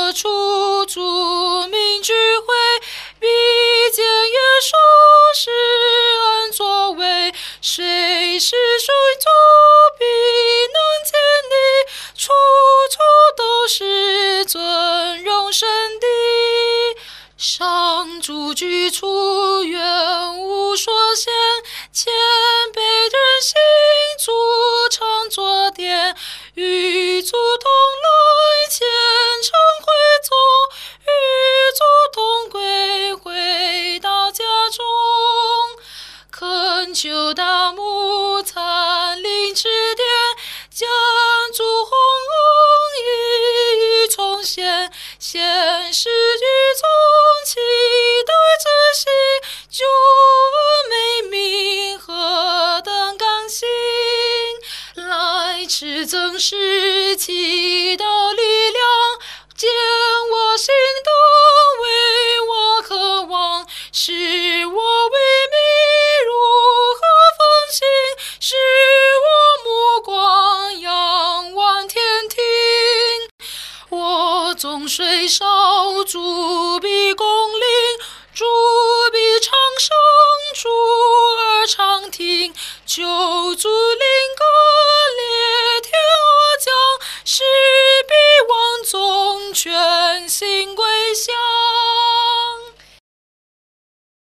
何处著名聚会？必见耶稣是恩作为。谁是水主，必能见你，处处都是尊荣神的。上主居处，远无所限，谦卑人心，主常作殿。与主同来，虔诚会众，与主同归，回到家中。恳求大牧参领指点，将主洪恩一一重现。现实与众期待之心，救恩美名何等感心！来迟增时，祈祷力量，见我心动，为我渴望，使我为你如何奉行，使我目光仰望天庭。我纵虽少，主必